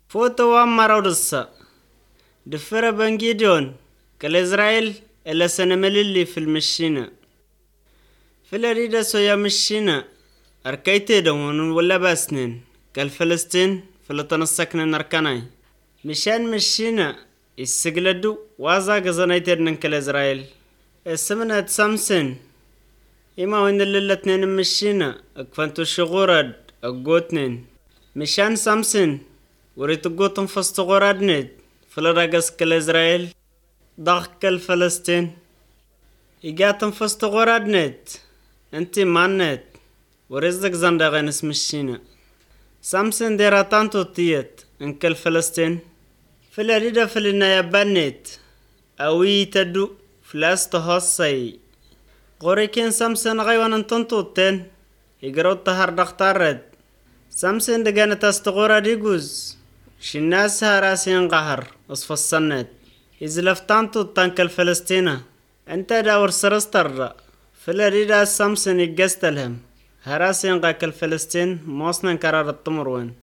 فوتو وامارو رصا دفر بنجيدون كل إسرائيل إلا سنمللي في المشينة في الأريدة سويا مشينة أركيتي دون ولا باسنين كالفلسطين فلتنسكن نركناي مشان مشينة السجلدو وازا قزنايترن كل إسرائيل السمنة سامسن إما وين الليلتنين مشينة أكفنتو الشغورد أقوتنين مشان سامسن وريت قوتن فستغورد نت فلرقص كل إسرائيل ضغط الفلسطين إيجاتن فستغورد نت انتي مانت ورزق زندغن اسم الشينا سامسن ديراتانتو تيت انك الفلسطين فلريدا فلنا يبانت اوي تدو فلاس تهصي غوريكين سامسن غيوان انتنتو التين يقرو التهار دختارد سامسن دقانت استغورا ديقوز شناس هاراسين قهر اصف السنت إزلفتانتو تانك الفلسطينة انت داور سرستر فلريدا سامسن يقستلهم هراسين قاك الفلسطين موصنا كرار الطمروين